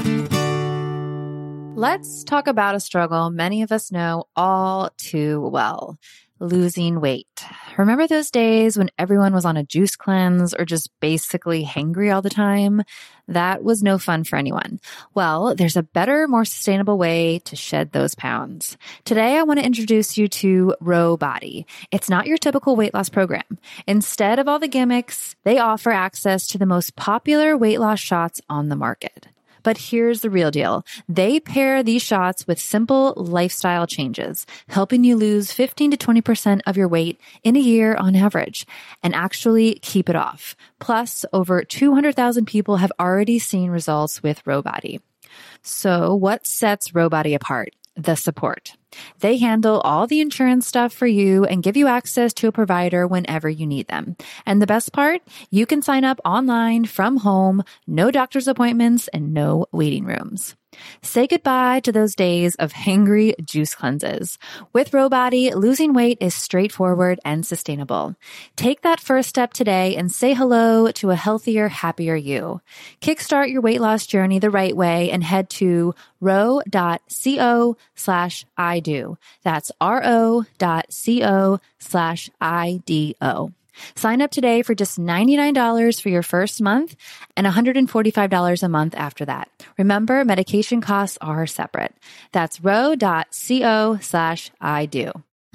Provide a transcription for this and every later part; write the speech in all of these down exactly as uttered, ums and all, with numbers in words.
Let's talk about a struggle many of us know all too well, losing weight. Remember those days when everyone was on a juice cleanse or just basically hangry all the time? That was no fun for anyone. Well, there's a better, more sustainable way to shed those pounds. Today, I want to introduce you to Ro Body. It's not your typical weight loss program. Instead of all the gimmicks, they offer access to the most popular weight loss shots on the market. But here's the real deal. They pair these shots with simple lifestyle changes, helping you lose fifteen to twenty percent of your weight in a year on average and actually keep it off. Plus, over two hundred thousand people have already seen results with Ro Body. So what sets Ro Body apart? The support. They handle all the insurance stuff for you and give you access to a provider whenever you need them. And the best part, you can sign up online from home, no doctor's appointments, and no waiting rooms. Say goodbye to those days of hangry juice cleanses. With Ro Body, losing weight is straightforward and sustainable. Take that first step today and say hello to a healthier, happier you. Kickstart your weight loss journey the right way and head to ro.co slash I do. That's ro.co slash I D O. Sign up today for just ninety-nine dollars for your first month and one hundred forty-five dollars a month after that. Remember, medication costs are separate. That's ro.co slash I do.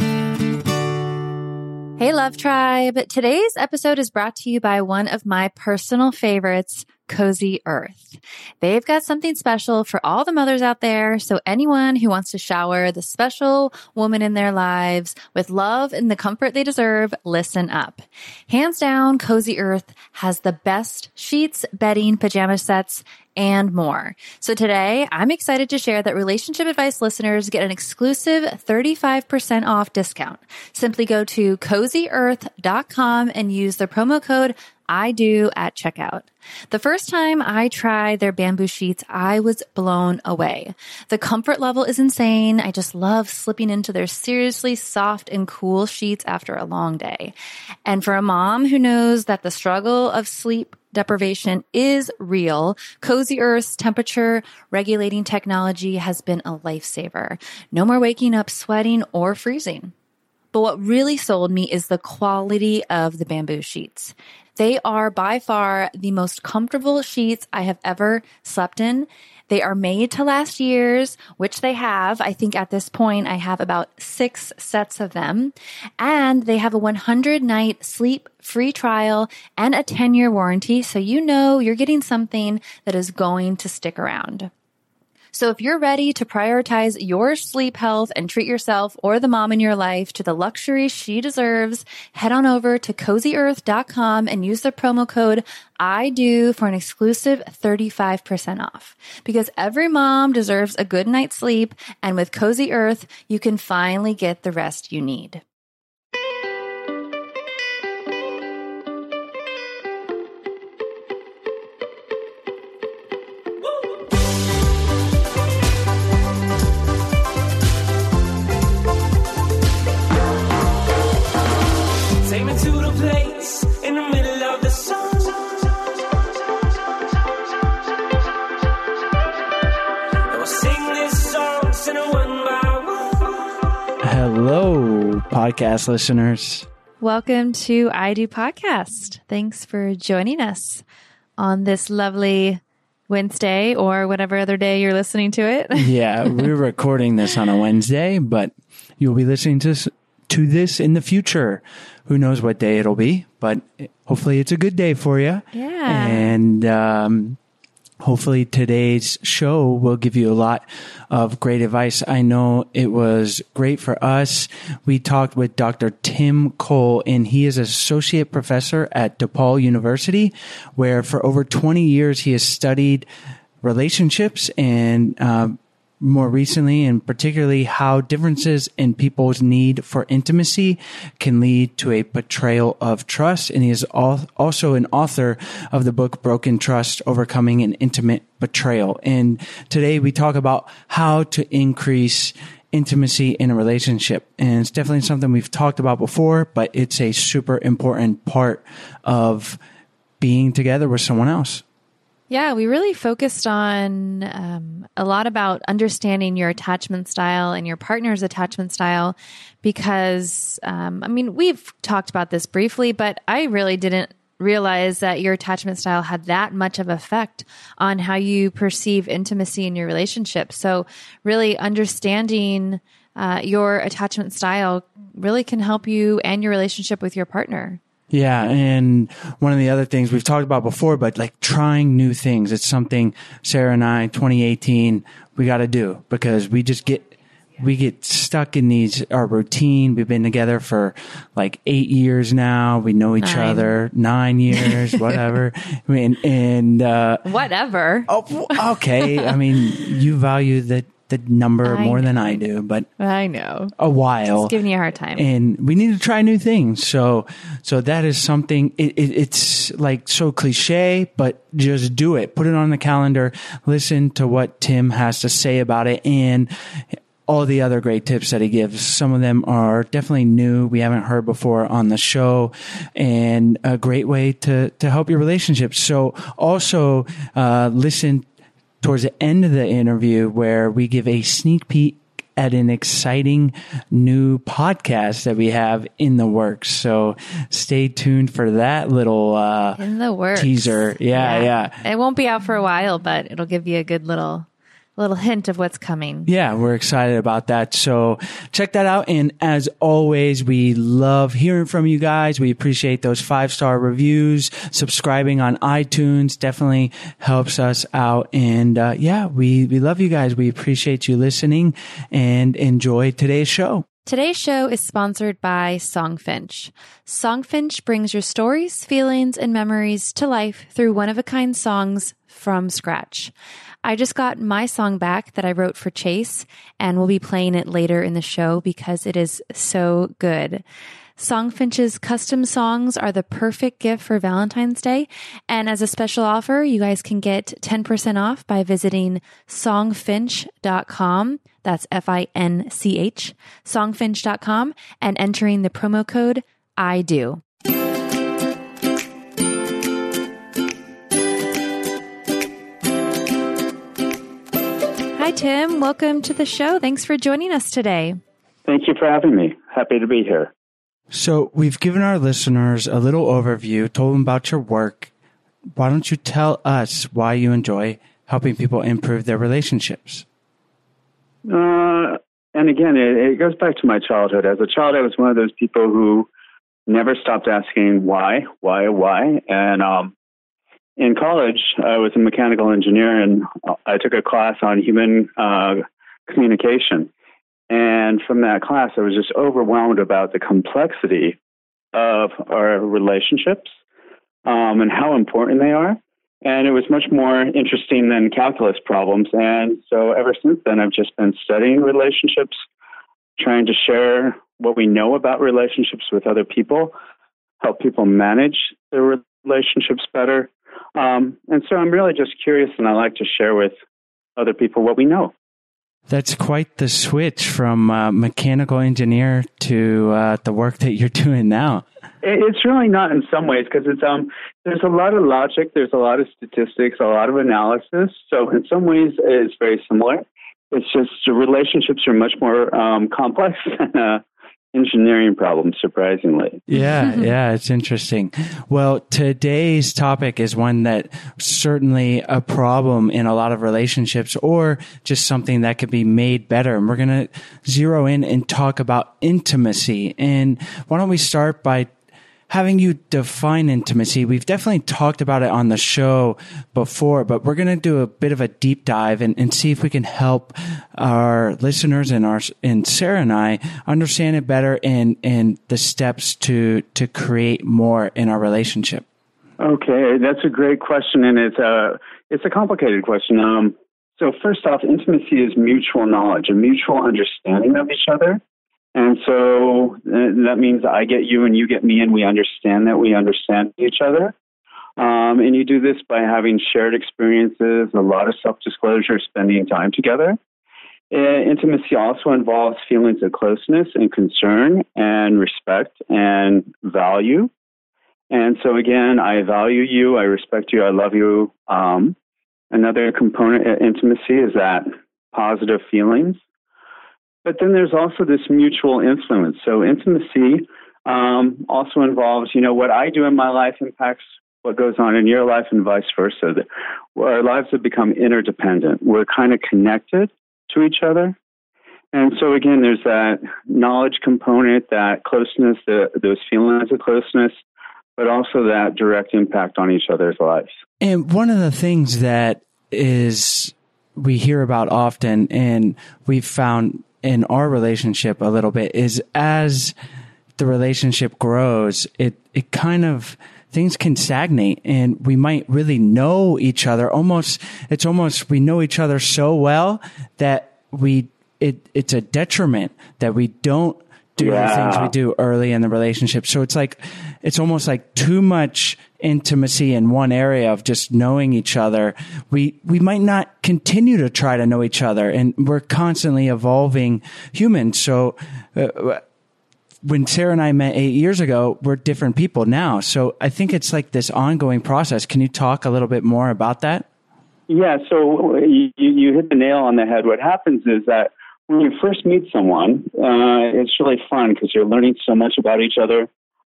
Hey, Love Tribe. Today's episode is brought to you by one of my personal favorites, Cozy Earth. They've got something special for all the mothers out there. So anyone who wants to shower the special woman in their lives with love and the comfort they deserve, listen up. Hands down, Cozy Earth has the best sheets, bedding, pajama sets, and more. So today, I'm excited to share that Relationship Advice listeners get an exclusive thirty-five percent off discount. Simply go to cozy earth dot com and use the promo code I do at checkout. The first time I tried their bamboo sheets, I was blown away. The comfort level is insane. I just love slipping into their seriously soft and cool sheets after a long day. And for a mom who knows that the struggle of sleep deprivation is real, Cozy Earth's temperature regulating technology has been a lifesaver. No more waking up sweating or freezing. But what really sold me is the quality of the bamboo sheets. They are by far the most comfortable sheets I have ever slept in. They are made to last years, which they have. I think at this point, I have about six sets of them. And they have a one hundred night sleep free trial and a ten year warranty. So you know you're getting something that is going to stick around. So if you're ready to prioritize your sleep health and treat yourself or the mom in your life to the luxury she deserves, head on over to cozy earth dot com and use the promo code I do for an exclusive thirty-five percent off. Because every mom deserves a good night's sleep, and with Cozy Earth, you can finally get the rest you need. Hello, podcast listeners. Welcome to I Do Podcast. Thanks for joining us on this lovely Wednesday or whatever other day you're listening to it. Yeah, we're recording this on a Wednesday, but you'll be listening to to this in the future. Who knows what day it'll be, but hopefully it's a good day for you. Yeah. And um, hopefully today's show will give you a lot of great advice. I know it was great for us. We talked with Doctor Tim Cole, and he is an associate professor at DePaul University, where for over twenty years he has studied relationships and uh, more recently, and particularly how differences in people's need for intimacy can lead to a betrayal of trust. And he is also an author of the book, Broken Trust, Overcoming an Intimate Betrayal. And today we talk about how to increase intimacy in a relationship. And it's definitely something we've talked about before, but it's a super important part of being together with someone else. Yeah, we really focused on um, a lot about understanding your attachment style and your partner's attachment style because, um, I mean, we've talked about this briefly, but I really didn't realize that your attachment style had that much of effect on how you perceive intimacy in your relationship. So really understanding uh, your attachment style really can help you and your relationship with your partner. Yeah. And one of the other things we've talked about before, but like trying new things, it's something Sarah and I, twenty eighteen, we got to do because we just get, we get stuck in these, our routine. We've been together for like eight years now. We know each nine. other, nine years, whatever. I mean, and, uh, whatever. Oh, okay. I mean, you value the, the number I more know. than I do, but I know a while. Just giving you a hard time. And we need to try new things. So, so that is something, it, it, it's like so cliche, but just do it. Put it on the calendar. Listen to what Tim has to say about it and all the other great tips that he gives. Some of them are definitely new. We haven't heard before on the show and a great way to, to help your relationship. So also, uh, listen towards the end of the interview where we give a sneak peek at an exciting new podcast that we have in the works. So stay tuned for that little uh, in the works teaser. Yeah, yeah, yeah. It won't be out for a while, but it'll give you a good little little hint of what's coming. Yeah, we're excited about that. So check that out. And as always, we love hearing from you guys. We appreciate those five-star reviews. Subscribing on iTunes definitely helps us out. And uh, yeah, we, we love you guys. We appreciate you listening and enjoy today's show. Today's show is sponsored by Songfinch. Songfinch brings your stories, feelings, and memories to life through one-of-a-kind songs from scratch. I just got my song back that I wrote for Chase, and we'll be playing it later in the show because it is so good. Songfinch's custom songs are the perfect gift for Valentine's Day. And as a special offer, you guys can get ten percent off by visiting songfinch dot com. That's F I N C H, songfinch dot com, and entering the promo code I do. Hi, Tim. Welcome to the show. Thanks for joining us today. Thank you for having me. Happy to be here. So we've given our listeners a little overview, told them about your work. Why don't you tell us why you enjoy helping people improve their relationships? Uh, and again, it, it goes back to my childhood. As a child, I was one of those people who never stopped asking why, why, why. And um, in college, I was a mechanical engineer, and I took a class on human uh, communication. And from that class, I was just overwhelmed about the complexity of our relationships um, and how important they are. And it was much more interesting than calculus problems. And so ever since then, I've just been studying relationships, trying to share what we know about relationships with other people, help people manage their relationships better. Um, and so I'm really just curious, and I like to share with other people what we know. That's quite the switch from uh, mechanical engineer to uh, the work that you're doing now. It's really not in some ways because it's um there's a lot of logic, there's a lot of statistics, a lot of analysis. So in some ways it's very similar. It's just the relationships are much more um, complex than uh, engineering problem, surprisingly. Yeah, yeah, it's interesting. Well, today's topic is one that certainly a problem in a lot of relationships or just something that could be made better. And we're going to zero in and talk about intimacy. And why don't we start by having you define intimacy? We've definitely talked about it on the show before, but we're going to do a bit of a deep dive and, and see if we can help our listeners and our and Sarah and I understand it better and and the steps to to create more in our relationship. Okay, that's a great question, and it's a it's a complicated question. Um, so first off, intimacy is mutual knowledge, a mutual understanding of each other. And so uh, that means I get you and you get me, and we understand that we understand each other. Um, and you do this by having shared experiences, a lot of self-disclosure, spending time together. Uh, intimacy also involves feelings of closeness and concern and respect and value. And so again, I value you, I respect you, I love you. Um, another component of intimacy is that positive feelings. But then there's also this mutual influence. So intimacy um, also involves, you know, what I do in my life impacts what goes on in your life and vice versa. Our lives have become interdependent. We're kind of connected to each other. And so again, there's that knowledge component, that closeness, the, those feelings of closeness, but also that direct impact on each other's lives. And one of the things that is we hear about often, and we've found in our relationship a little bit, is as the relationship grows, it it kind of things can stagnate, and we might really know each other. Almost, it's almost we know each other so well that we it it's a detriment that we don't do yeah. the things we do early in the relationship. So it's like, it's almost like too much intimacy in one area of just knowing each other. We, we might not continue to try to know each other, and we're constantly evolving humans. So, uh, when Sarah and I met eight years ago, we're different people now. So I think it's like this ongoing process. Can you talk a little bit more about that? Yeah. So you, you hit the nail on the head. What happens is that when you first meet someone, uh, it's really fun because you're learning so much about each other.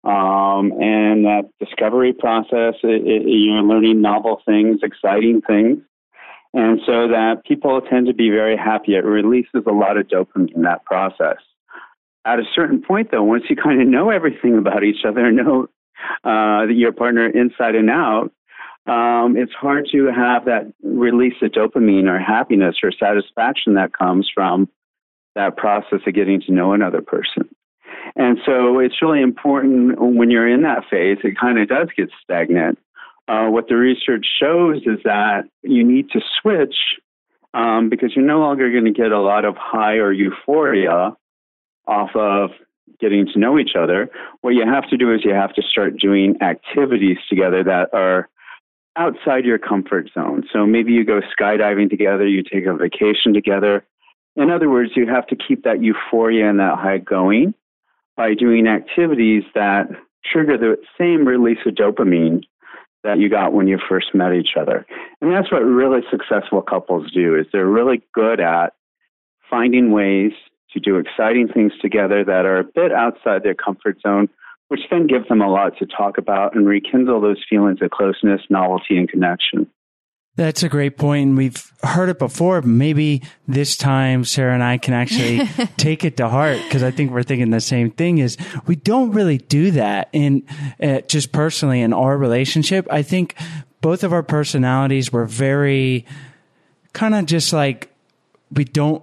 Um, and that discovery process, it, it, you're learning novel things, exciting things. And so that people tend to be very happy. It releases a lot of dopamine in that process. At a certain point, though, once you kind of know everything about each other, know uh, your partner inside and out, um, it's hard to have that release of dopamine or happiness or satisfaction that comes from that process of getting to know another person. And so it's really important when you're in that phase, it kind of does get stagnant. Uh, what the research shows is that you need to switch um, because you're no longer going to get a lot of high or euphoria off of getting to know each other. What you have to do is you have to start doing activities together that are outside your comfort zone. So maybe you go skydiving together, you take a vacation together. In other words, you have to keep that euphoria and that high going by doing activities that trigger the same release of dopamine that you got when you first met each other. And that's what really successful couples do, is they're really good at finding ways to do exciting things together that are a bit outside their comfort zone, which then gives them a lot to talk about and rekindle those feelings of closeness, novelty, and connection. That's a great point. We've heard it before. Maybe this time Sarah and I can actually take it to heart, because I think we're thinking the same thing. Is we don't really do that in uh, just personally in our relationship. I think both of our personalities were very kind of just like, we don't,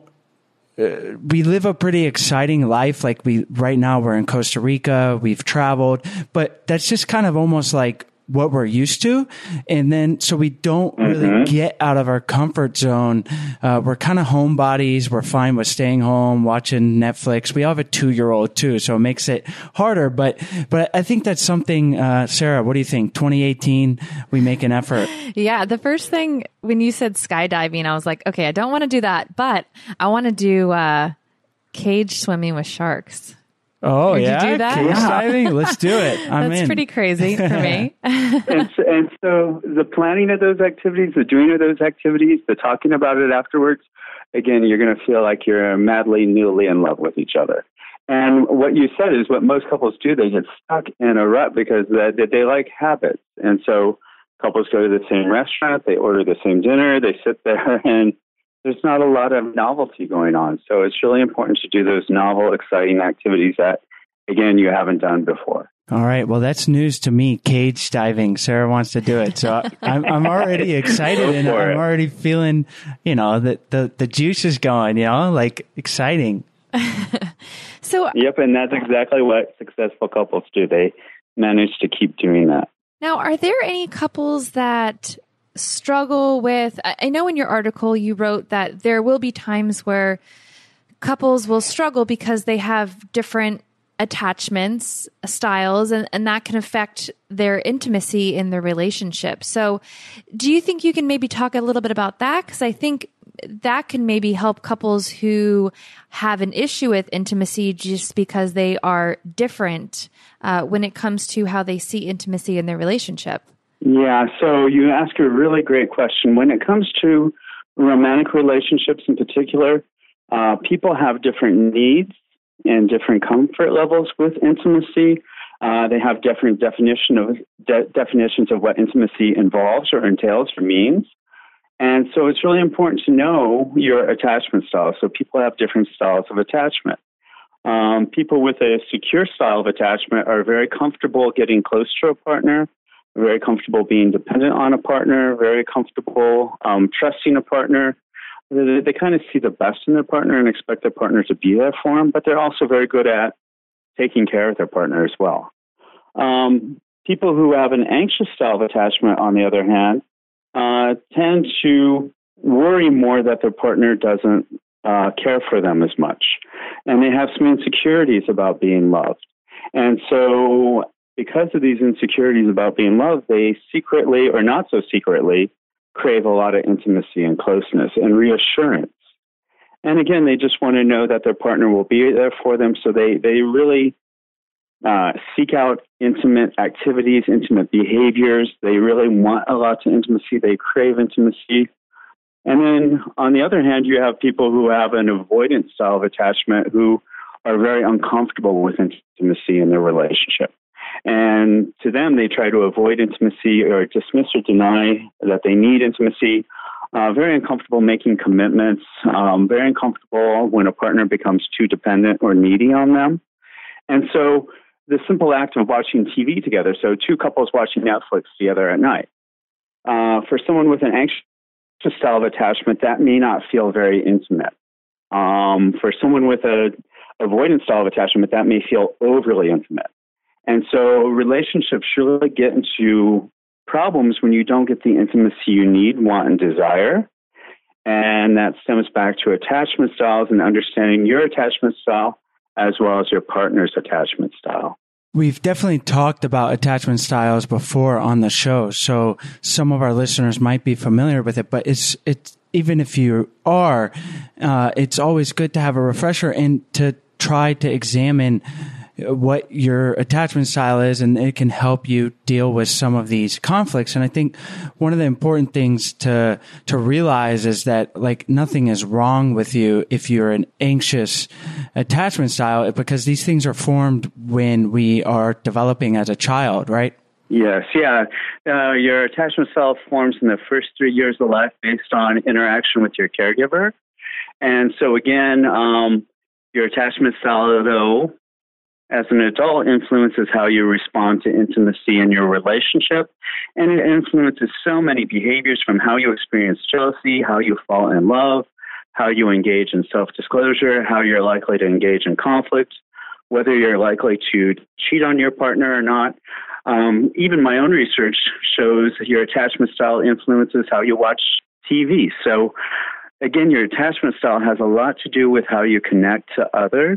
uh, we live a pretty exciting life. Like we, right now we're in Costa Rica, we've traveled, but that's just kind of almost like what we're used to. And then, so we don't really mm-hmm. get out of our comfort zone. Uh, we're kind of homebodies. We're fine with staying home, watching Netflix. We all have a two-year-old too, so it makes it harder. But, but I think that's something, uh, Sarah, what do you think? twenty eighteen, we make an effort. Yeah. The first thing when you said skydiving, I was like, okay, I don't want to do that, but I want to do, uh, cage swimming with sharks. Oh, Would yeah? you do that? Cage diving? Let's do it. I'm That's in. pretty crazy for me. and, so, and so the planning of those activities, the doing of those activities, the talking about it afterwards, again, you're going to feel like you're madly, newly in love with each other. And what you said is what most couples do. They get stuck in a rut because they, they like habits. And so couples go to the same restaurant, they order the same dinner, they sit there, and there's not a lot of novelty going on. So it's really important to do those novel, exciting activities that, again, you haven't done before. All right. Well, that's news to me. Cage diving. Sarah wants to do it. So I'm, I'm already excited, and I'm already feeling, you know, that the, the juice is going, you know, like exciting. So, yep. And that's exactly what successful couples do. They manage to keep doing that. Now, are there any couples that struggle with, I know in your article you wrote that there will be times where couples will struggle because they have different attachments, styles, and, and that can affect their intimacy in their relationship. So do you think you can maybe talk a little bit about that? Because I think that can maybe help couples who have an issue with intimacy just because they are different uh, when it comes to how they see intimacy in their relationship. Yeah, so you ask a really great question. When it comes to romantic relationships in particular, uh, people have different needs and different comfort levels with intimacy. Uh, they have different definition of de- definitions of what intimacy involves or entails or means. And so it's really important to know your attachment style. So people have different styles of attachment. Um, people with a secure style of attachment are very comfortable getting close to a partner, very comfortable being dependent on a partner, very comfortable um, trusting a partner. They, they kind of see the best in their partner and expect their partner to be there for them, but they're also very good at taking care of their partner as well. Um, people who have an anxious style of attachment, on the other hand, uh, tend to worry more that their partner doesn't uh, care for them as much. And they have some insecurities about being loved. And so because of these insecurities about being loved, they secretly or not so secretly crave a lot of intimacy and closeness and reassurance. And again, they just want to know that their partner will be there for them. So they, they really uh, seek out intimate activities, intimate behaviors. They really want a lot of intimacy. They crave intimacy. And then on the other hand, you have people who have an avoidant style of attachment who are very uncomfortable with intimacy in their relationship. And to them, they try to avoid intimacy or dismiss or deny that they need intimacy. Uh, very uncomfortable making commitments, um, very uncomfortable when a partner becomes too dependent or needy on them. And so the simple act of watching T V together, so two couples watching Netflix together at night, uh, for someone with an anxious style of attachment, that may not feel very intimate. Um, for someone with a avoidant style of attachment, that may feel overly intimate. And so relationships really get into problems when you don't get the intimacy you need, want, and desire. And that stems back to attachment styles and understanding your attachment style as well as your partner's attachment style. We've definitely talked about attachment styles before on the show, so some of our listeners might be familiar with it, but it's it's even if you are, uh, it's always good to have a refresher and to try to examine what your attachment style is, and it can help you deal with some of these conflicts. And I think one of the important things to to realize is that like nothing is wrong with you if you're an anxious attachment style, because these things are formed when we are developing as a child, right? Yes, yeah. Uh, your attachment style forms in the first three years of life based on interaction with your caregiver. And so again, um, your attachment style, though, as an adult, influences how you respond to intimacy in your relationship. And it influences so many behaviors, from how you experience jealousy, how you fall in love, how you engage in self-disclosure, how you're likely to engage in conflict, whether you're likely to cheat on your partner or not. Um, even my own research shows your attachment style influences how you watch T V. So again, your attachment style has a lot to do with how you connect to others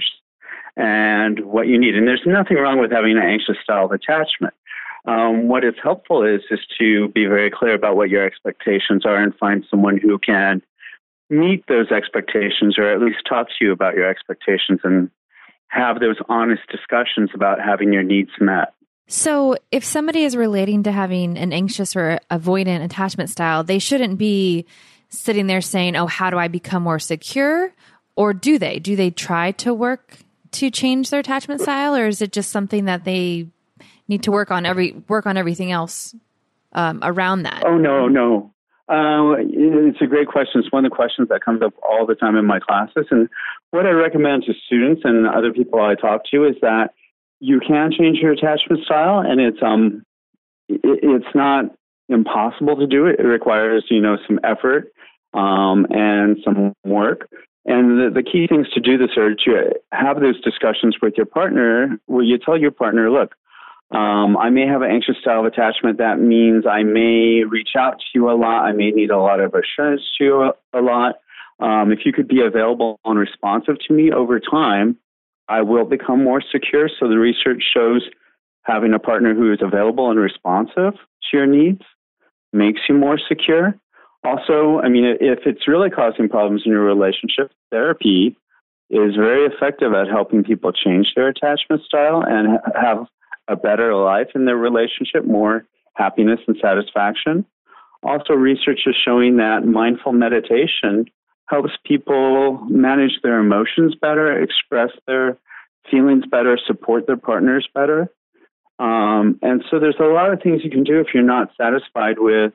and what you need. And there's nothing wrong with having an anxious style of attachment. Um, what is helpful is just to be very clear about what your expectations are and find someone who can meet those expectations, or at least talk to you about your expectations and have those honest discussions about having your needs met. So if somebody is relating to having an anxious or avoidant attachment style, they shouldn't be sitting there saying, oh, how do I become more secure? Or do they? Do they try to work to change their attachment style, or is it just something that they need to work on every work on everything else um, around that? Oh, no, no. Uh, it's a great question. It's one of the questions that comes up all the time in my classes. And what I recommend to students and other people I talk to is that you can change your attachment style, and it's um, it, it's not impossible to do it. It requires, you know, some effort um, and some work. And the, the key things to do this are to have those discussions with your partner where you tell your partner, look, um, I may have an anxious style of attachment. That means I may reach out to you a lot. I may need a lot of assurance to you a, a lot. Um, if you could be available and responsive to me over time, I will become more secure. So the research shows having a partner who is available and responsive to your needs makes you more secure. Also, I mean, if it's really causing problems in your relationship, therapy is very effective at helping people change their attachment style and ha- have a better life in their relationship, more happiness and satisfaction. Also, research is showing that mindful meditation helps people manage their emotions better, express their feelings better, support their partners better. Um, and so there's a lot of things you can do if you're not satisfied with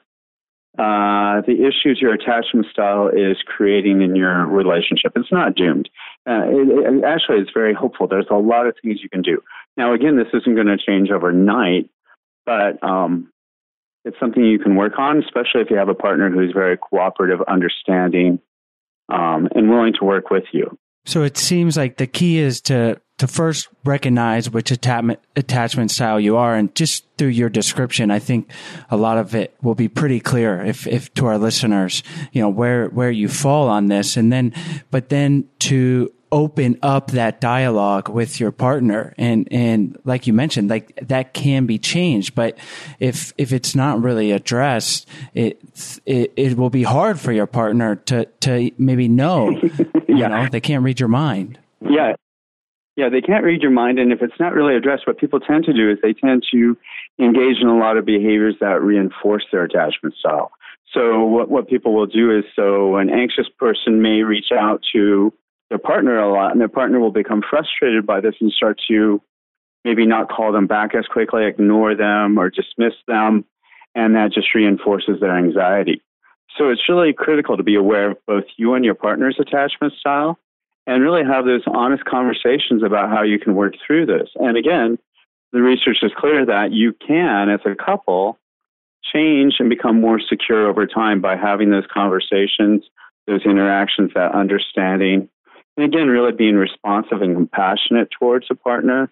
uh, the issues your attachment style is creating in your relationship. It's not doomed. Uh, it, it, actually, it's very hopeful. There's a lot of things you can do. Now, again, this isn't going to change overnight, but um, it's something you can work on, especially if you have a partner who's very cooperative, understanding, um, and willing to work with you. So it seems like the key is to to first recognize which attachment attachment style you are, and just through your description, I think a lot of it will be pretty clear if if to our listeners, you know, where where you fall on this, and then but then to open up that dialogue with your partner, and and like you mentioned, like that can be changed, but if if it's not really addressed, it it, it will be hard for your partner to to maybe know. You Yeah. know, they can't read your mind. Yeah. Yeah, they can't read your mind. And if it's not really addressed, what people tend to do is they tend to engage in a lot of behaviors that reinforce their attachment style. So what, what people will do is, so an anxious person may reach out to their partner a lot, and their partner will become frustrated by this and start to maybe not call them back as quickly, ignore them, or dismiss them. And that just reinforces their anxiety. So it's really critical to be aware of both you and your partner's attachment style and really have those honest conversations about how you can work through this. And again, the research is clear that you can, as a couple, change and become more secure over time by having those conversations, those interactions, that understanding. And again, really being responsive and compassionate towards a partner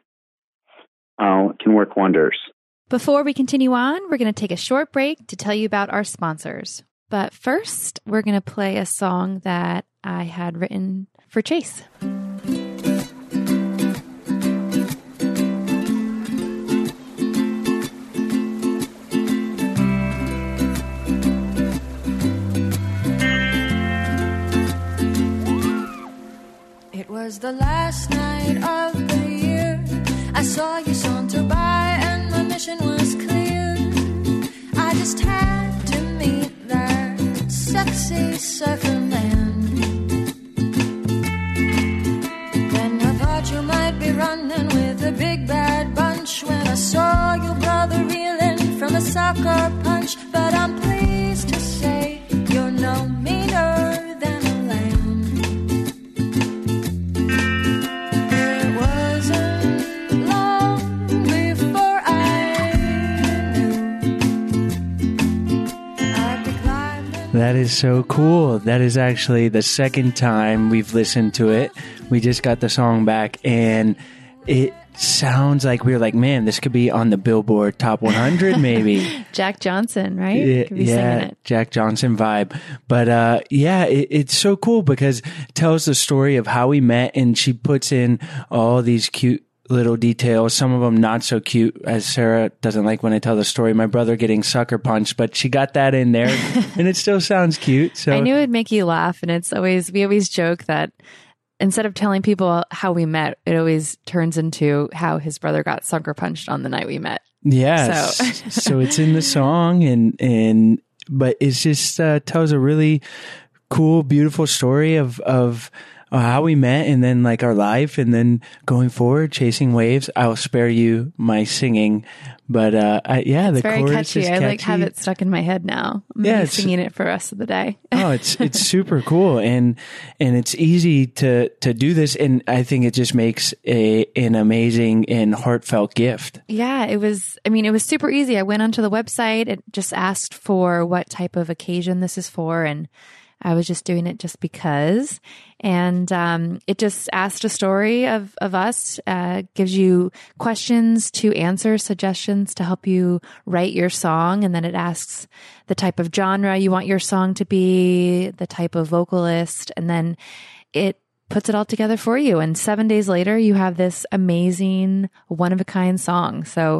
uh, can work wonders. Before we continue on, we're going to take a short break to tell you about our sponsors. But first, we're going to play a song that I had written for Chase. It was the last night of the year. I saw you saunter by and my mission was clear. I just had to meet that sexy surfer man. Then I thought you might be running with a big bad bunch when I saw your brother reeling from a soccer punch. But I'm pleased to say you're no meaner than a lamb. It wasn't long before I knew I'd be climbing. That is so cool. That is actually the second time we've listened to it. We just got the song back, and it sounds like we were like, man, this could be on the Billboard Top one hundred, maybe. Jack Johnson, right? Yeah, Could be singing yeah, it. Jack Johnson vibe. But uh, yeah, it, it's so cool because it tells the story of how we met, and she puts in all these cute little details, some of them not so cute, as Sarah doesn't like when I tell the story, my brother getting sucker punched, but she got that in there and it still sounds cute. So I knew it'd make you laugh, and it's always, we always joke that instead of telling people how we met, it always turns into how his brother got sucker punched on the night we met. Yes. So, so it's in the song, and, and, but it's just, uh, tells a really cool, beautiful story of, of, Uh, how we met, and then like our life, and then going forward, chasing waves. I'll spare you my singing, but uh, I, yeah, it's the very chorus catchy. is I catchy. like have it stuck in my head now. I'm Yeah, yeah, it's- singing it for the rest of the day. Oh, it's it's super cool, and and it's easy to to do this, and I think it just makes a an amazing and heartfelt gift. Yeah, it was, I mean, it was super easy. I went onto the website. It just asked for what type of occasion this is for, and I was just doing it just because. And um, it just asked a story of, of us, uh, gives you questions to answer, suggestions to help you write your song. And then it asks the type of genre you want your song to be, the type of vocalist, and then it puts it all together for you. And seven days later, you have this amazing, one-of-a-kind song. So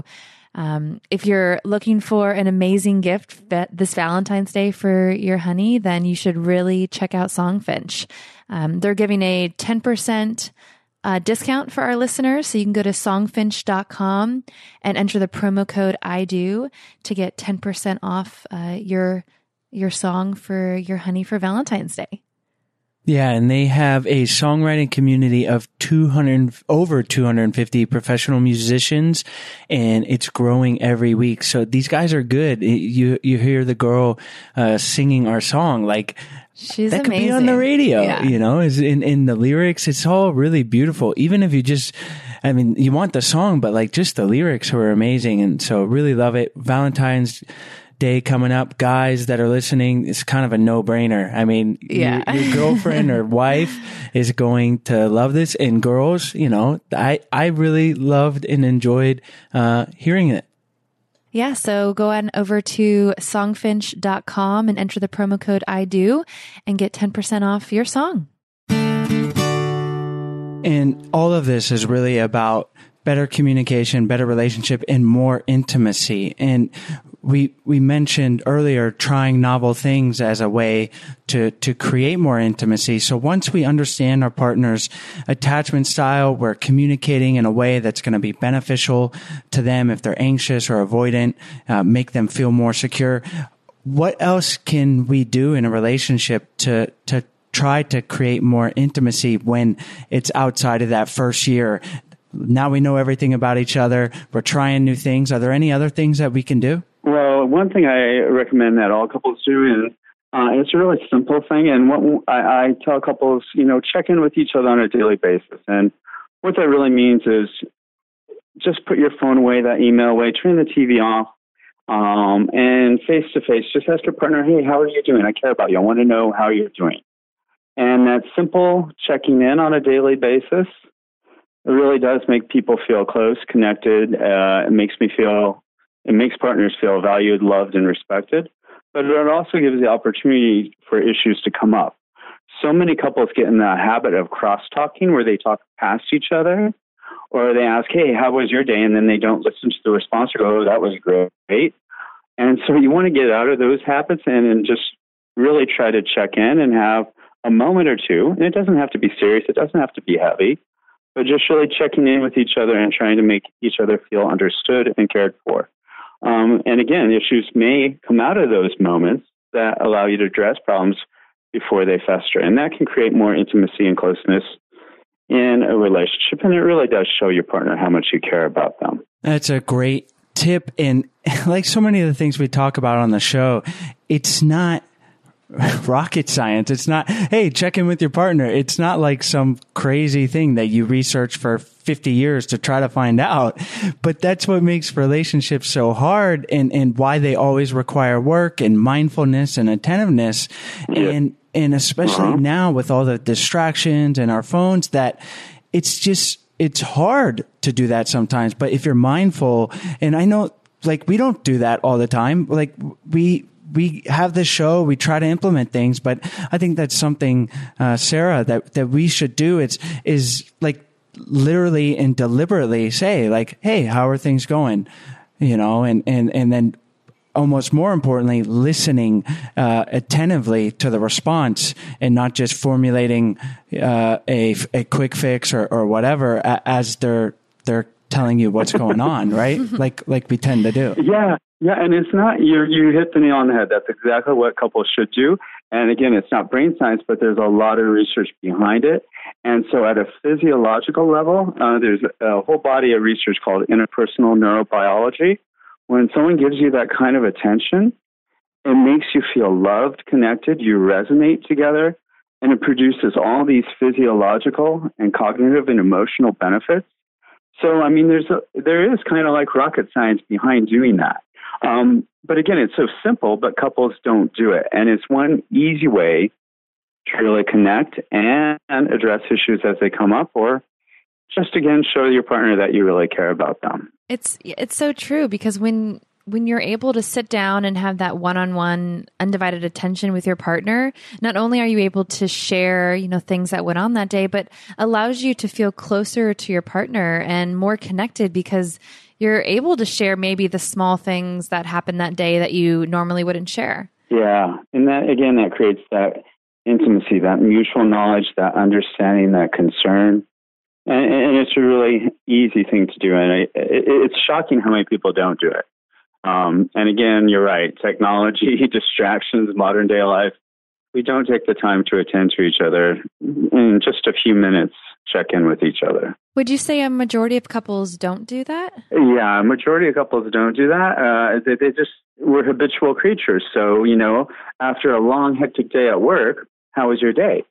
Um, if you're looking for an amazing gift this Valentine's Day for your honey, then you should really check out Songfinch. Um, they're giving a ten percent uh, discount for our listeners. So you can go to songfinch dot com and enter the promo code I do to get ten percent off uh, your your song for your honey for Valentine's Day. Yeah, and they have a songwriting community of two hundred, over two hundred fifty professional musicians, and it's growing every week. So these guys are good. You you hear the girl uh, singing our song, like She's that amazing. could be on the radio. Yeah. You know, is in in the lyrics, it's all really beautiful. Even if you just, I mean, you want the song, but like just the lyrics were amazing, and so really love it. Valentine's Day coming up, guys that are listening, it's kind of a no-brainer. I mean, yeah. your, your girlfriend or wife is going to love this, and girls, you know, I I really loved and enjoyed uh, hearing it. Yeah, so go on over to songfinch dot com and enter the promo code I do and get ten percent off your song. And all of this is really about better communication, better relationship, and more intimacy. And we we mentioned earlier trying novel things as a way to to create more intimacy. So once we understand our partner's attachment style, we're communicating in a way that's going to be beneficial to them if they're anxious or avoidant, uh, make them feel more secure. What else can we do in a relationship to to try to create more intimacy when it's outside of that first year? Now we know everything about each other. We're trying new things. Are there any other things that we can do? Well, one thing I recommend that all couples do is uh, it's a really simple thing. And what I, I tell couples, you know, check in with each other on a daily basis. And what that really means is just put your phone away, that email away, turn the T V off, um, and face-to-face, just ask your partner, hey, how are you doing? I care about you. I want to know how you're doing. And that simple checking in on a daily basis, it really does make people feel close, connected. Uh, it makes me feel, it makes partners feel valued, loved, and respected. But it also gives the opportunity for issues to come up. So many couples get in the habit of cross-talking where they talk past each other, or they ask, hey, how was your day? And then they don't listen to the response or go, oh, that was great. And so you want to get out of those habits and, and just really try to check in and have a moment or two. And it doesn't have to be serious. It doesn't have to be heavy. But just really checking in with each other and trying to make each other feel understood and cared for. Um, and again, issues may come out of those moments that allow you to address problems before they fester. And that can create more intimacy and closeness in a relationship. And it really does show your partner how much you care about them. That's a great tip. And like so many of the things we talk about on the show, it's not rocket science. It's not, hey, check in with your partner. It's not like some crazy thing that you research for fifty years to try to find out. But that's what makes relationships so hard, and, and why they always require work and mindfulness and attentiveness. Yeah. And, and especially uh-huh. now with all the distractions and our phones, that it's just, it's hard to do that sometimes. But if you're mindful, and I know like we don't do that all the time, like we, we have this show, we try to implement things, but I think that's something, uh, Sarah, that, that we should do. It's, is like literally and deliberately say like, hey, how are things going? You know, and, and, and then almost more importantly, listening, uh, attentively to the response and not just formulating, uh, a, a quick fix or, or whatever as they're, they're telling you what's going on, right? Like, like we tend to do. Yeah. Yeah, and it's not, you you hit the nail on the head. That's exactly what couples should do. And again, it's not brain science, but there's a lot of research behind it. And so at a physiological level, uh, there's a whole body of research called interpersonal neurobiology. When someone gives you that kind of attention, it makes you feel loved, connected, you resonate together, and it produces all these physiological and cognitive and emotional benefits. So, I mean, there's a, there is kind of like rocket science behind doing that. Um, but again, it's so simple, but couples don't do it. And it's one easy way to really connect and address issues as they come up, or just, again, show your partner that you really care about them. It's it's so true, because when when you're able to sit down and have that one-on-one undivided attention with your partner, not only are you able to share, you know, things that went on that day, but allows you to feel closer to your partner and more connected, because you're able to share maybe the small things that happened that day that you normally wouldn't share. Yeah. And that, again, that creates that intimacy, that mutual knowledge, that understanding, that concern. And, and it's a really easy thing to do. And it, it, it's shocking how many people don't do it. Um, and again, you're right. Technology, distractions, modern day life. We don't take the time to attend to each other. In just a few minutes, check in with each other. Would you say a majority of couples don't do that? Yeah, a majority of couples don't do that. Uh, they, they just, we're habitual creatures. So, you know, after a long, hectic day at work, how was your day?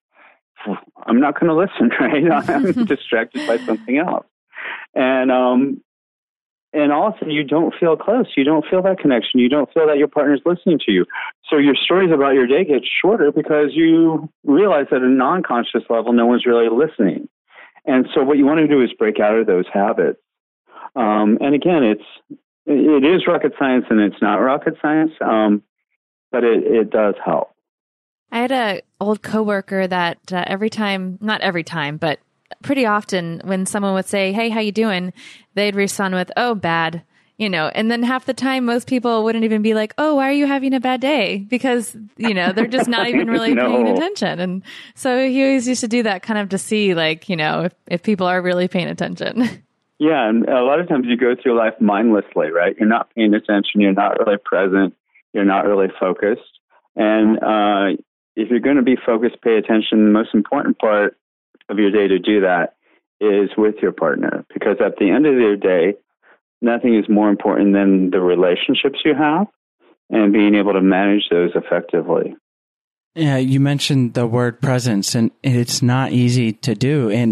I'm not going to listen, right? I'm distracted by something else. And, um, and all of a sudden you don't feel close. You don't feel that connection. You don't feel that your partner's listening to you. So your stories about your day get shorter because you realize at a non-conscious level, no one's really listening. And so what you want to do is break out of those habits. Um, and again, it's, it is rocket science and it's not rocket science, um, but it, it does help. I had a old coworker that uh, every time, not every time, but pretty often when someone would say, "Hey, how you doing?" they'd respond with, "Oh, bad." You know, and then half the time, most people wouldn't even be like, "Oh, why are you having a bad day?" Because, you know, they're just not even really no. paying attention. And so he always used to do that kind of to see, like, you know, if, if people are really paying attention. Yeah. And a lot of times you go through life mindlessly, right? You're not paying attention. You're not really present. You're not really focused. And uh, if you're going to be focused, pay attention, the most important part of your day to do that is with your partner. Because at the end of the day, nothing is more important than the relationships you have and being able to manage those effectively. Yeah, you mentioned the word presence, and it's not easy to do. And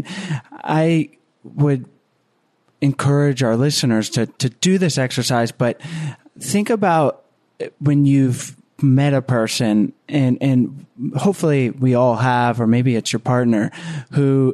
I would encourage our listeners to, to do this exercise, but think about when you've met a person, and, and hopefully we all have, or maybe it's your partner, who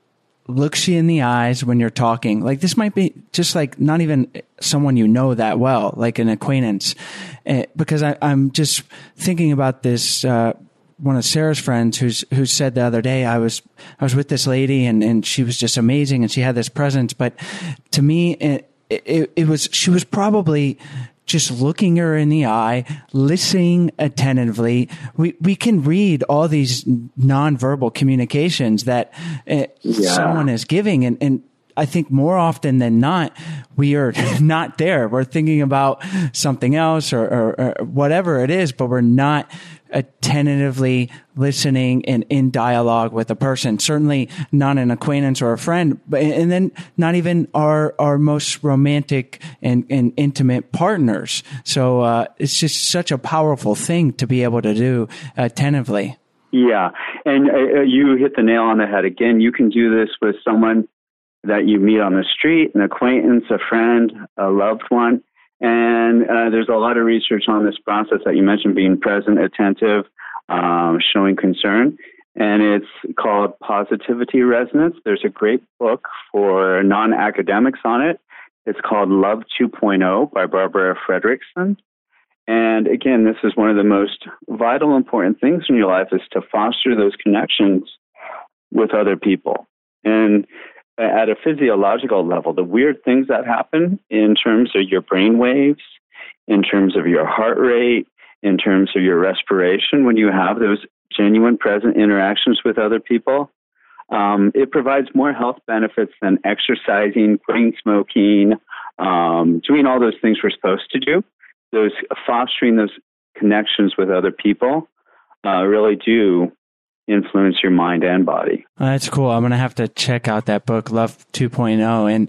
looks you in the eyes when you're talking. Like, this might be just like not even someone you know that well, like an acquaintance. Uh, because I, I'm just thinking about this, uh, one of Sarah's friends who's, who said the other day, I was, I was with this lady and, and she was just amazing and she had this presence. But to me, it, it, it was, she was probably just looking her in the eye, listening attentively. We we can read all these nonverbal communications that uh, yeah. someone is giving. And, and I think more often than not, we are not there. We're thinking about something else or, or, or whatever it is, but we're not attentively listening and in dialogue with a person, certainly not an acquaintance or a friend, but, and then not even our, our most romantic and, and intimate partners. So, uh, it's just such a powerful thing to be able to do attentively. Yeah. And uh, you hit the nail on the head. Again, you can do this with someone that you meet on the street, an acquaintance, a friend, a loved one. And uh, there's a lot of research on this process that you mentioned, being present, attentive, um, showing concern. And it's called Positivity Resonance. There's a great book for non-academics on it. It's called Love two point oh by Barbara Fredrickson. And again, this is one of the most vital, important things in your life, is to foster those connections with other people. And at a physiological level, the weird things that happen in terms of your brain waves, in terms of your heart rate, in terms of your respiration, when you have those genuine present interactions with other people, um, it provides more health benefits than exercising, quitting smoking, um, doing all those things we're supposed to do. Those fostering those connections with other people uh, really do influence your mind and body. That's cool. I'm going to have to check out that book, Love two point oh. And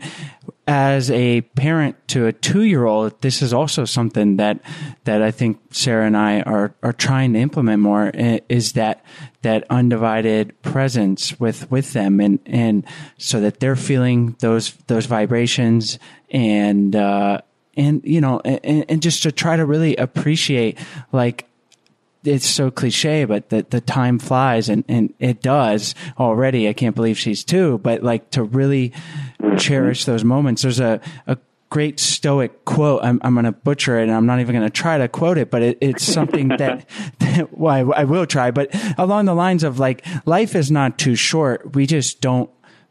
as a parent to a two-year-old, this is also something that that I think Sarah and I are are trying to implement more, is that that undivided presence with with them, and and so that they're feeling those those vibrations, and uh and you know and, and just to try to really appreciate, like, it's so cliche, but the, the time flies, and, and it does already. I can't believe she's two, but like, to really cherish those moments. There's a, a great Stoic quote. I'm, I'm going to butcher it, and I'm not even going to try to quote it, but it, it's something that, that well, I, I will try, but along the lines of, like, life is not too short. We just don't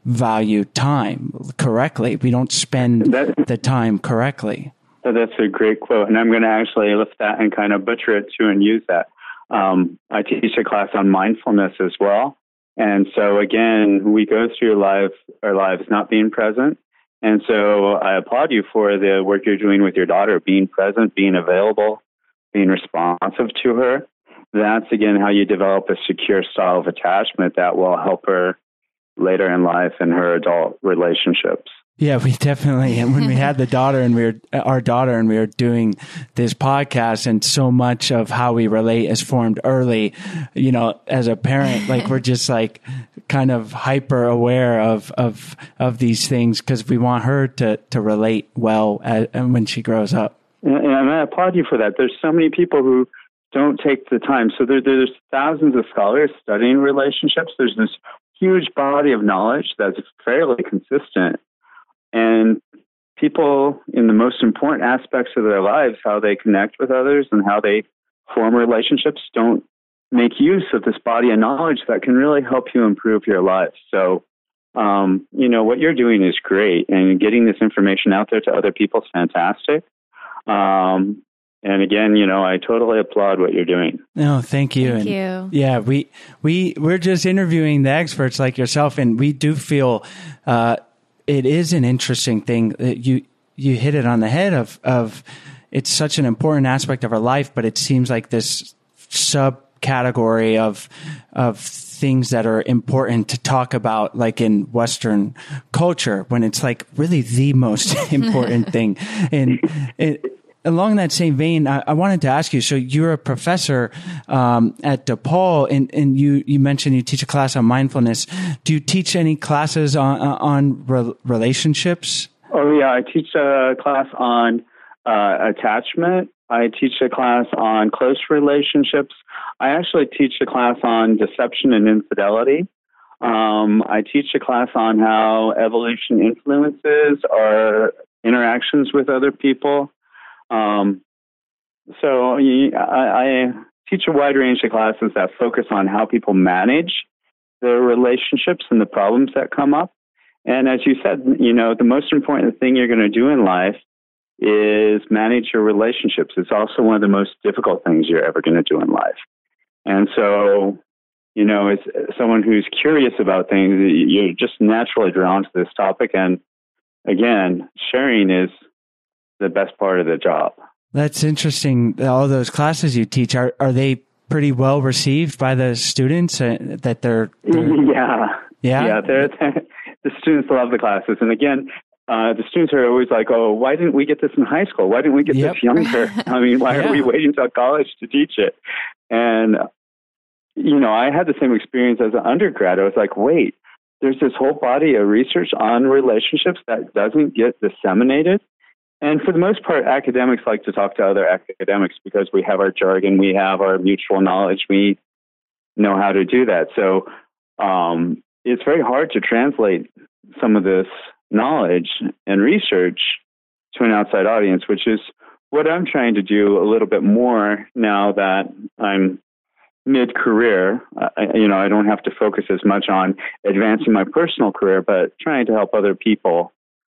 value time correctly. We don't spend that, the time correctly. That's a great quote. And I'm going to actually lift that and kind of butcher it too and use that. Um, I teach a class on mindfulness as well. And so again, we go through life, our lives not being present. And so I applaud you for the work you're doing with your daughter, being present, being available, being responsive to her. That's, again, how you develop a secure style of attachment that will help her later in life in her adult relationships. Yeah, we definitely, and when we had the daughter and we were, our daughter and we were doing this podcast, and so much of how we relate is formed early, you know, as a parent, like we're just like kind of hyper aware of, of, of these things because we want her to, to relate well as, and when she grows up. And I applaud you for that. There's so many people who don't take the time. So there, there's thousands of scholars studying relationships. There's this huge body of knowledge that's fairly consistent. And people in the most important aspects of their lives, how they connect with others and how they form relationships, don't make use of this body of knowledge that can really help you improve your life. So, um, you know, what you're doing is great. And getting this information out there to other people is fantastic. Um, and again, you know, I totally applaud what you're doing. No, thank you. Thank and you. Yeah, we, we, we're just interviewing the experts like yourself, and we do feel, uh, it is an interesting thing that you, you hit it on the head of, of it's such an important aspect of our life, but it seems like this subcategory of, of things that are important to talk about, like in Western culture, when it's like really the most important thing. And it, along that same vein, I, I wanted to ask you, so you're a professor um, at DePaul, and, and you, you mentioned you teach a class on mindfulness. Do you teach any classes on, on re- relationships? Oh, yeah. I teach a class on uh, attachment. I teach a class on close relationships. I actually teach a class on deception and infidelity. Um, I teach a class on how evolution influences our interactions with other people. Um, so I, I teach a wide range of classes that focus on how people manage their relationships and the problems that come up. And as you said, you know, the most important thing you're going to do in life is manage your relationships. It's also one of the most difficult things you're ever going to do in life. And so, you know, as someone who's curious about things, you're just naturally drawn to this topic. And again, sharing is the best part of the job. That's interesting. All those classes you teach, are, are they pretty well received by the students uh, that they're, they're... Yeah. Yeah. Yeah. They're, they're, the students love the classes. And again, uh, the students are always like, oh, why didn't we get this in high school? Why didn't we get yep. this younger? I mean, why yeah. are we waiting until college to teach it? And, you know, I had the same experience as an undergrad. I was like, wait, there's this whole body of research on relationships that doesn't get disseminated. And for the most part, academics like to talk to other academics because we have our jargon, we have our mutual knowledge, we know how to do that. So um, it's very hard to translate some of this knowledge and research to an outside audience, which is what I'm trying to do a little bit more now that I'm mid-career. I, you know, I don't have to focus as much on advancing my personal career, but trying to help other people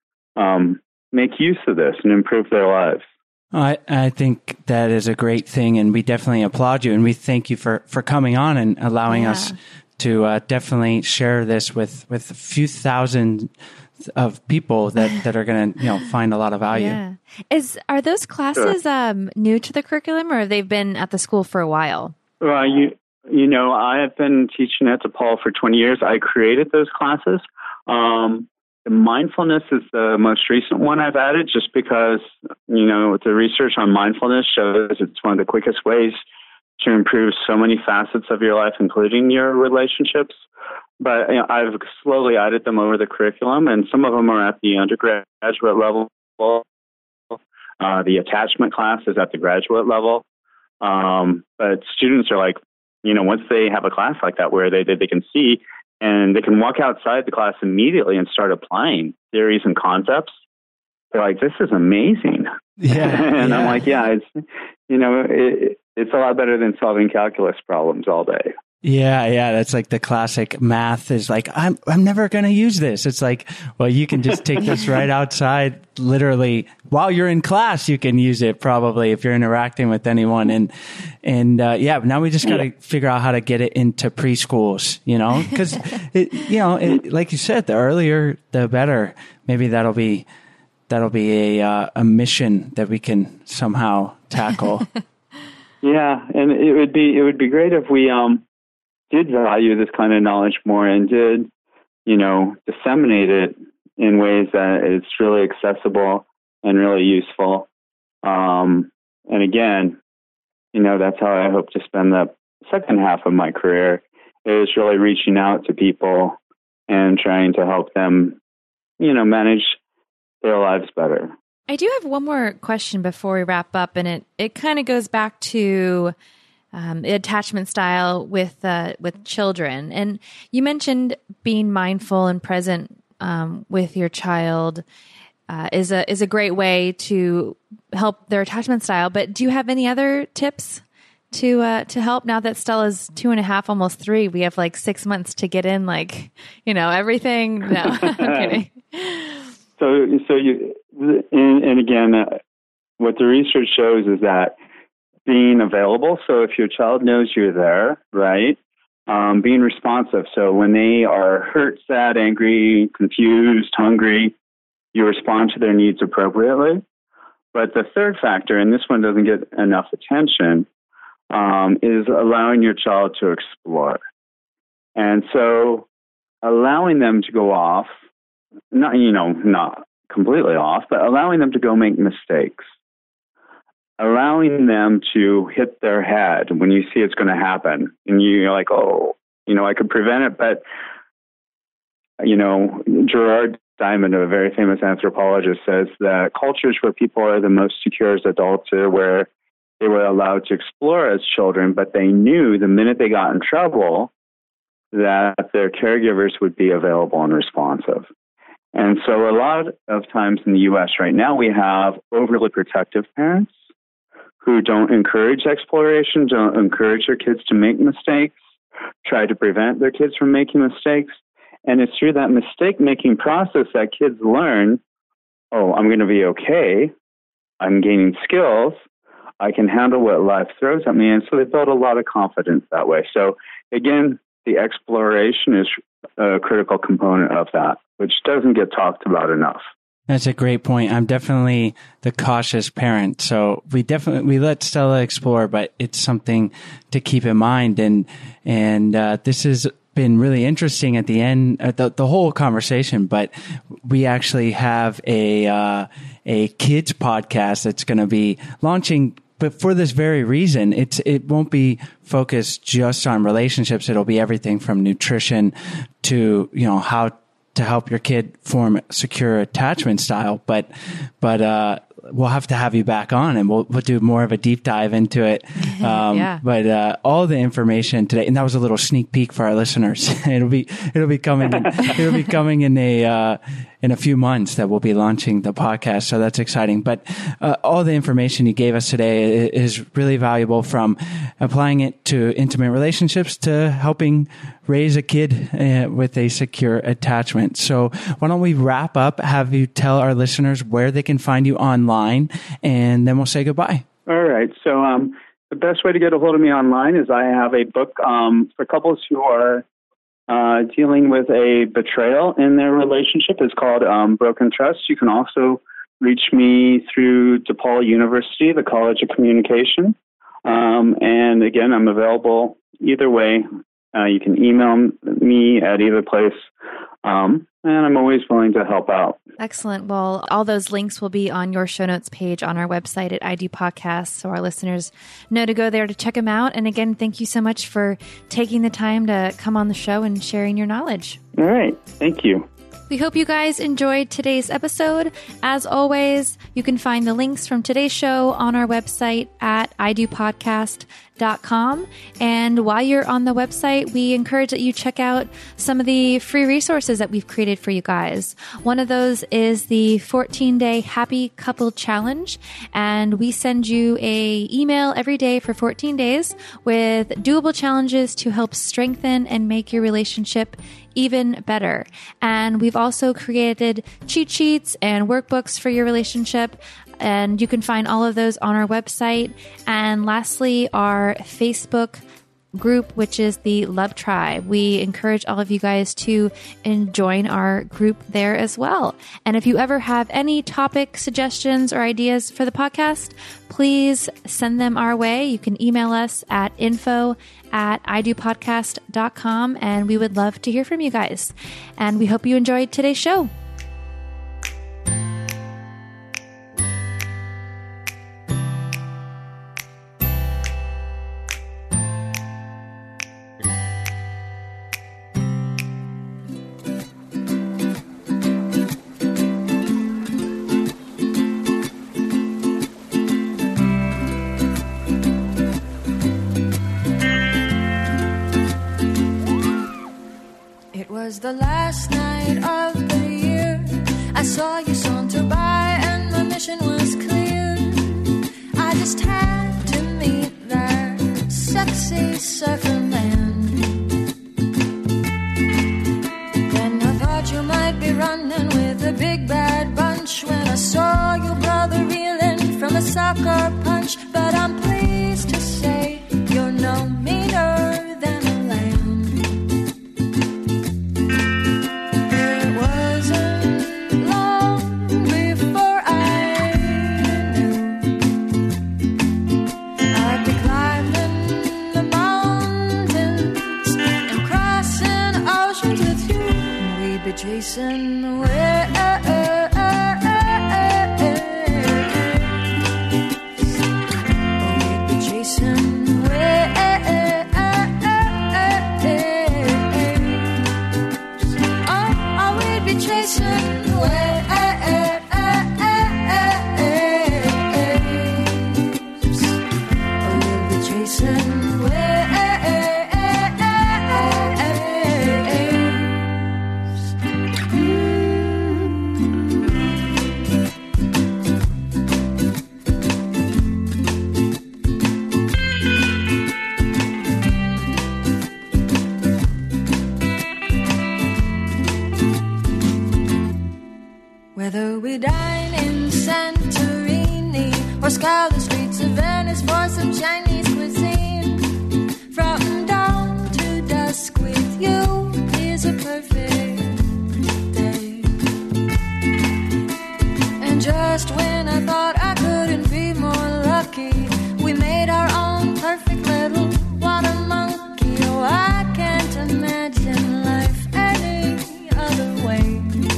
um, make use of this and improve their lives. I, I think that is a great thing, and we definitely applaud you, and we thank you for, for coming on and allowing yeah. us to uh, definitely share this with, with a few thousand of people that, that are going to, you know, find a lot of value. Yeah. Is are those classes sure. um, new to the curriculum, or have they been at the school for a while? Well, you you know, I have been teaching at DePaul for twenty years. I created those classes. Um, mindfulness is the most recent one I've added, just because, you know, the research on mindfulness shows it's one of the quickest ways to improve so many facets of your life, including your relationships. But you know, I've slowly added them over the curriculum, and some of them are at the undergraduate level. Uh, the attachment class is at the graduate level. Um, but students are like, you know, once they have a class like that where they they can see and they can walk outside the class immediately and start applying theories and concepts, they're like, this is amazing. Yeah, and yeah. I'm like, yeah, it's, you know, it, it's a lot better than solving calculus problems all day. Yeah, yeah, that's like the classic math is like, I'm I'm never going to use this. It's like, well, you can just take this right outside, literally, while you're in class, you can use it probably if you're interacting with anyone. And, and uh, yeah, now we just got to figure out how to get it into preschools, you know, because, you know, it, like you said, the earlier, the better. Maybe that'll be, that'll be a, uh, a mission that we can somehow tackle. Yeah, and it would be, it would be great if we, um, did value this kind of knowledge more and did, you know, disseminate it in ways that it's really accessible and really useful. Um, and again, you know, that's how I hope to spend the second half of my career, is really reaching out to people and trying to help them, you know, manage their lives better. I do have one more question before we wrap up, and it, it kind of goes back to Um, attachment style with uh, with children. And you mentioned being mindful and present um, with your child uh, is a is a great way to help their attachment style. But do you have any other tips to uh, to help? Now that Stella's two and a half, almost three, we have like six months to get in, like, you know, everything. No, I'm kidding. So, so you and, and again, uh, what the research shows is that being available. So if your child knows you're there, right? Um, being responsive. So when they are hurt, sad, angry, confused, hungry, you respond to their needs appropriately. But the third factor, and this one doesn't get enough attention, um, is allowing your child to explore. And so allowing them to go off, not, you know, not completely off, but allowing them to go make mistakes. Allowing them to hit their head when you see it's going to happen. And you're like, oh, you know, I could prevent it. But, you know, Gerard Diamond, a very famous anthropologist, says that cultures where people are the most secure as adults are where they were allowed to explore as children, but they knew the minute they got in trouble that their caregivers would be available and responsive. And so a lot of times in the U S right now, we have overly protective parents who don't encourage exploration, don't encourage their kids to make mistakes, try to prevent their kids from making mistakes. And it's through that mistake-making process that kids learn, oh, I'm going to be okay. I'm gaining skills. I can handle what life throws at me. And so they build a lot of confidence that way. So again, the exploration is a critical component of that, which doesn't get talked about enough. That's a great point. I'm definitely the cautious parent. So we definitely, we let Stella explore, but it's something to keep in mind. And, and, uh, this has been really interesting at the end, uh, the, the whole conversation, but we actually have a, uh, a kids podcast that's going to be launching. But for this very reason, it's, it won't be focused just on relationships. It'll be everything from nutrition to, you know, how to help your kid form a secure attachment style. But, but, uh, we'll have to have you back on and we'll, we'll do more of a deep dive into it. Um, yeah. But, uh, all the information today, and that was a little sneak peek for our listeners. it'll be, it'll be coming, in, it'll be coming in a, uh, in a few months that we'll be launching the podcast. So that's exciting. But, uh, all the information you gave us today is really valuable, from applying it to intimate relationships to helping raise a kid uh, with a secure attachment. So why don't we wrap up, have you tell our listeners where they can find you online, and then we'll say goodbye. All right. So um, the best way to get a hold of me online is I have a book um, for couples who are uh, dealing with a betrayal in their relationship. It's called um, Broken Trust. You can also reach me through DePaul University, the College of Communication. Um, and again, I'm available either way. Uh, you can email me at either place, um, and I'm always willing to help out. Excellent. Well, all those links will be on your show notes page on our website at I Do Podcasts, so our listeners know to go there to check them out. And again, thank you so much for taking the time to come on the show and sharing your knowledge. All right. Thank you. We hope you guys enjoyed today's episode. As always, you can find the links from today's show on our website at I Do Podcast. dot com. And while you're on the website, we encourage that you check out some of the free resources that we've created for you guys. One of those is the fourteen day Happy Couple Challenge. And we send you a email every day for fourteen days with doable challenges to help strengthen and make your relationship even better. And we've also created cheat sheets and workbooks for your relationship. And you can find all of those on our website. And lastly, our Facebook group, which is the Love Tribe. We encourage all of you guys to join our group there as well. And if you ever have any topic suggestions or ideas for the podcast, please send them our way. You can email us at info at i do podcast dot com, and we would love to hear from you guys. And we hope you enjoyed today's show. The last night of the year, I saw you saunter by and my mission was clear. I just had to meet that sexy surfer man. Then I thought you might be running with a big bad bunch when I saw your brother reeling from a soccer punch. But I'm pleased to say you're no meaner than a lamb. Chasing away. We'd be chasing away. Oh, oh, we'd be chasing away. Oh, we'd be chasing away. Whether we dine in Santorini or scour the streets of Venice for some Chinese cuisine, from dawn to dusk with you is a perfect day. And just when I thought I couldn't be more lucky, we made our own perfect little water monkey. Oh, I can't imagine life any other way.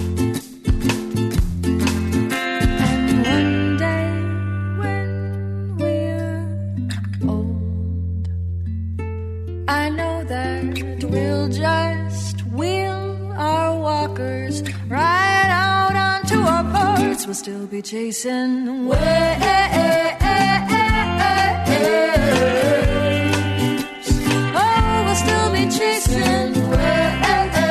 I know that we'll just wheel our walkers right out onto our boards. We'll still be chasing waves. Oh, we'll still be chasing waves.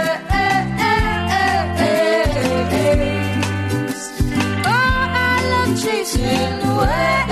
Oh, I love chasing waves.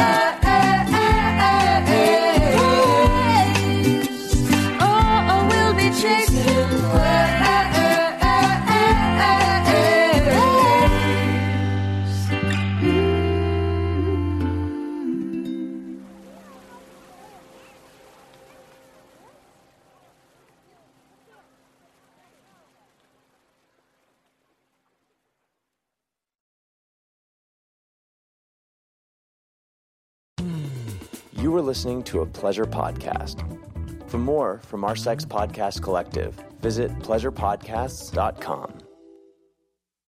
You were listening to a Pleasure Podcast. For more from our Sex Podcast Collective, visit pleasure podcasts dot com.